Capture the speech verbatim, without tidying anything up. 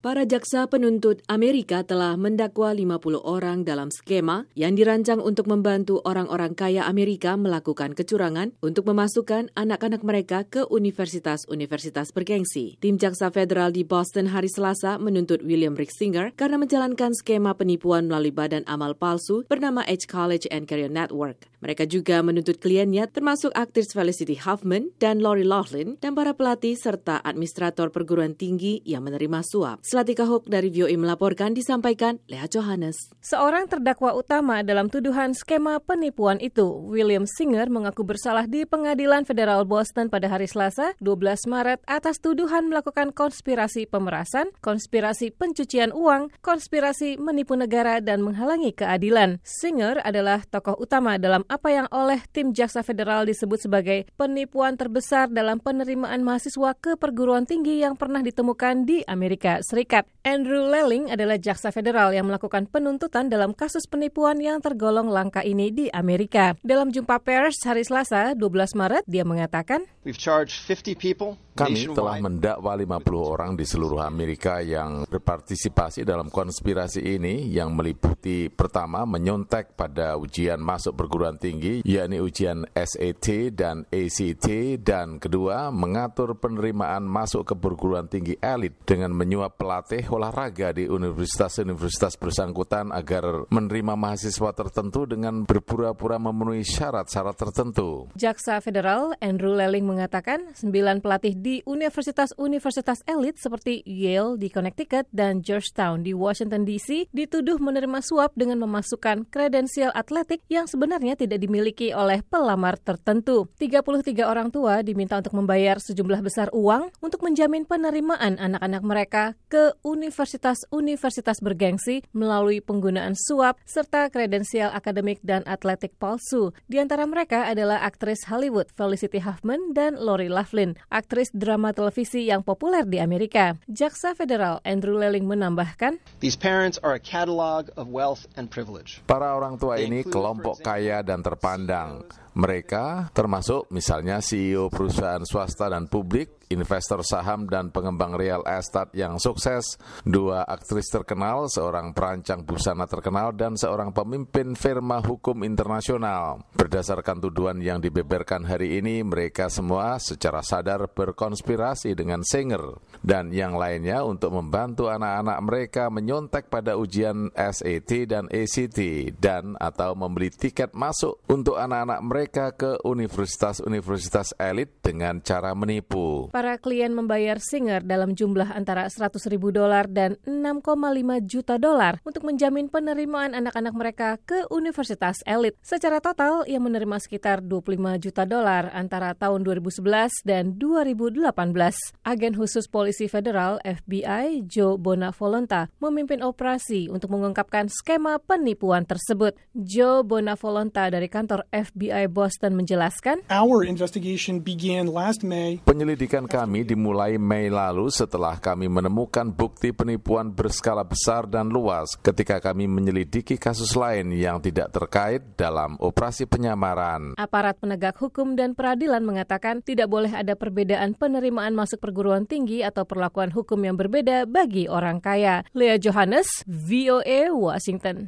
Para jaksa penuntut Amerika telah mendakwa lima puluh orang dalam skema yang dirancang untuk membantu orang-orang kaya Amerika melakukan kecurangan untuk memasukkan anak-anak mereka ke universitas-universitas bergengsi. Tim jaksa federal di Boston hari Selasa menuntut William Rixinger karena menjalankan skema penipuan melalui badan amal palsu bernama H College and Career Network. Mereka juga menuntut kliennya termasuk aktris Felicity Huffman dan Lori Loughlin dan para pelatih serta administrator perguruan tinggi yang menerima suap. Zlatika Hoek dari V O A melaporkan, disampaikan Lea Johannes. Seorang terdakwa utama dalam tuduhan skema penipuan itu, William Singer, mengaku bersalah di Pengadilan Federal Boston pada hari Selasa, dua belas Maret, atas tuduhan melakukan konspirasi pemerasan, konspirasi pencucian uang, konspirasi menipu negara, dan menghalangi keadilan. Singer adalah tokoh utama dalam apa yang oleh tim jaksa federal disebut sebagai penipuan terbesar dalam penerimaan mahasiswa ke perguruan tinggi yang pernah ditemukan di Amerika Serikat. Andrew Lelling adalah jaksa federal yang melakukan penuntutan dalam kasus penipuan yang tergolong langka ini di Amerika. Dalam jumpa pers hari Selasa, dua belas Maret, dia mengatakan, We've charged fifty people. Kami telah mendakwa lima puluh orang di seluruh Amerika yang berpartisipasi dalam konspirasi ini yang meliputi pertama menyontek pada ujian masuk perguruan tinggi, yakni ujian S A T dan A C T, dan kedua mengatur penerimaan masuk ke perguruan tinggi elit dengan menyuap pelatih olahraga di universitas-universitas bersangkutan agar menerima mahasiswa tertentu dengan berpura-pura memenuhi syarat-syarat tertentu. Jaksa Federal Andrew Lelling mengatakan sembilan pelatih di universitas-universitas elit seperti Yale di Connecticut dan Georgetown di Washington D C dituduh menerima suap dengan memasukkan kredensial atletik yang sebenarnya tidak dimiliki oleh pelamar tertentu. tiga puluh tiga orang tua diminta untuk membayar sejumlah besar uang untuk menjamin penerimaan anak-anak mereka ke universitas-universitas bergengsi melalui penggunaan suap serta kredensial akademik dan atletik palsu. Di antara mereka adalah aktris Hollywood Felicity Huffman dan Lori Loughlin, aktris drama televisi yang populer di Amerika. Jaksa Federal Andrew Lelling menambahkan, These parents are a catalog of wealth and privilege. Para orang tua ini kelompok kaya dan terpandang. Mereka termasuk misalnya C E O perusahaan swasta dan publik, investor saham dan pengembang real estate yang sukses, dua aktris terkenal, seorang perancang busana terkenal, dan seorang pemimpin firma hukum internasional. Berdasarkan tuduhan yang dibeberkan hari ini, mereka semua secara sadar berkonspirasi dengan Singer dan yang lainnya untuk membantu anak-anak mereka menyontek pada ujian S A T dan A C T dan atau membeli tiket masuk untuk anak-anak mereka ke universitas-universitas elit dengan cara menipu. Para klien membayar Singer dalam jumlah antara seratus ribu dolar dan enam koma lima juta dolar untuk menjamin penerimaan anak-anak mereka ke universitas elit. Secara total, ia menerima sekitar dua puluh lima juta dolar antara tahun dua ribu sebelas dan dua ribu delapan belas. Agen khusus polisi federal F B I Joe Bonavolonta memimpin operasi untuk mengungkapkan skema penipuan tersebut. Joe Bonavolonta dari kantor F B I Boston menjelaskan, Our investigation began last May. Penyelidikan kami dimulai Mei lalu setelah kami menemukan bukti penipuan berskala besar dan luas ketika kami menyelidiki kasus lain yang tidak terkait dalam operasi penyamaran. Aparat penegak hukum dan peradilan mengatakan tidak boleh ada perbedaan penerimaan masuk perguruan tinggi atau perlakuan hukum yang berbeda bagi orang kaya. Lea Johannes, V O A, Washington.